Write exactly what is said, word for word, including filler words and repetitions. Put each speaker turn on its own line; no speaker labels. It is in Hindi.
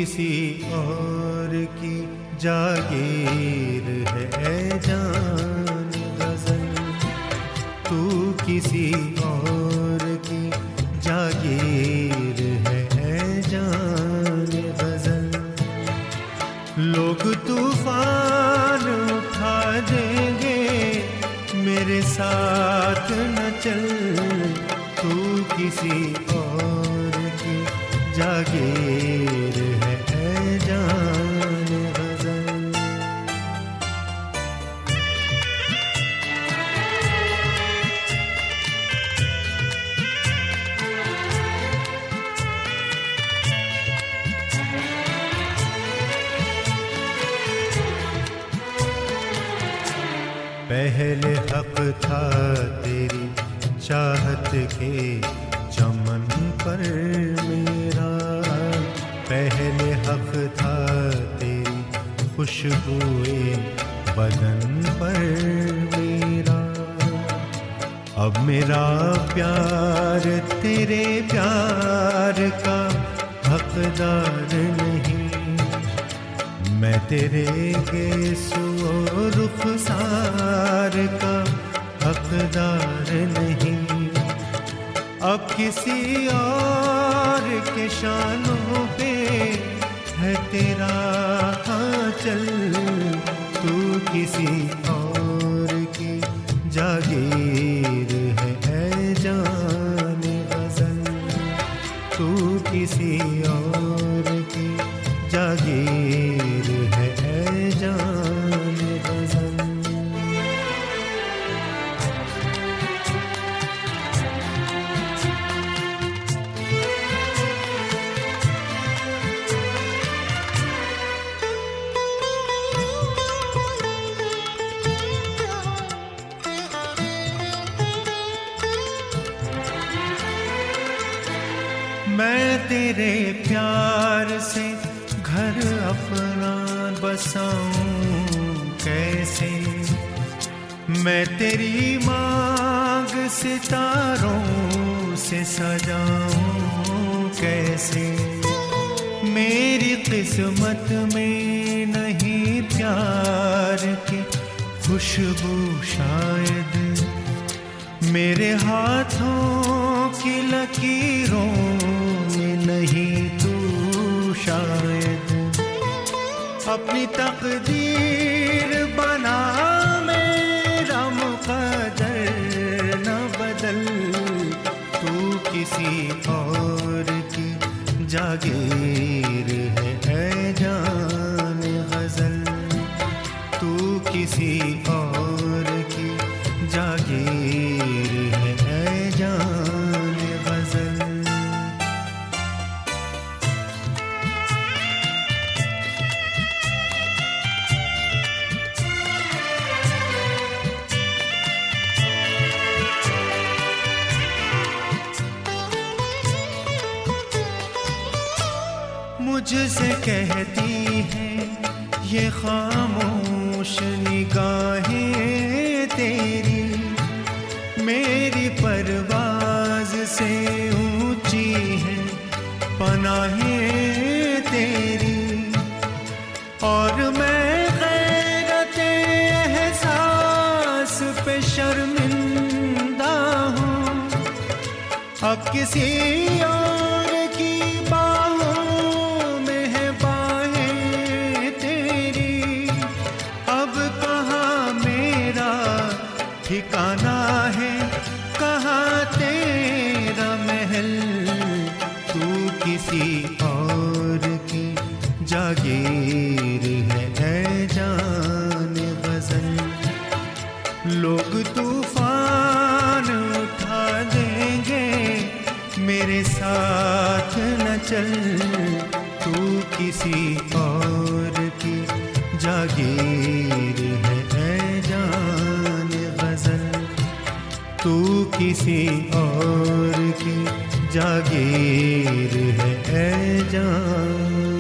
किसी और की जागीर है ऐ जान गजल, तू किसी और की जागीर है ऐ जान गजल। लोग तूफान उठा देंगे मेरे साथ न चल, तू किसी और की जागीर है ऐ जान गजल। पहले हक था तेरी चाहत के चमन पर मेरा, पहले हक था तेरी खुशबुए बदन पर मेरा। अब मेरा प्यार तेरे प्यार का हकदार नहीं, मैं तेरे गेसो रुखसार का हकदार नहीं। अब किसी और के शानों पे है तेरा आंचल, तू किसी और की जागीर है ऐ जान गजल, तू किसी और की जागीर है ऐ जान गजल। मैं तेरे प्यार से घर अपना बसाऊं कैसे, मैं तेरी मांग सितारों से सजाऊं कैसे। मेरी किस्मत में नहीं प्यार की खुशबू शायद, मेरे हाथों की लकीरों में नहीं तू शायद। अपनी तकदीर बना मेरा मुक़द्दर न बदल, तू किसी और की जागीर है ऐ जान गजल, तू किसी और की जागीर है ऐ जान गजल। मुझसे कहती है ये खामोश निगाहें तेरी, मेरी परवाज़ से ऊंची है पनाहें तेरी। और मैं गैरते एहसास पे शर्मिंदा हूँ, अब किसी और की बाहों में है बाहें तेरी। अब कहाँ मेरा ठिकाना है, कहाँ तेरा महल, तू किसी और की जागीर है ऐ जान गजल। लोग तूफान उठा देंगे मेरे साथ न चल, तू किसी और की जागीर है ऐ जान गजल, तू किसी और की जागीर है ऐ जान।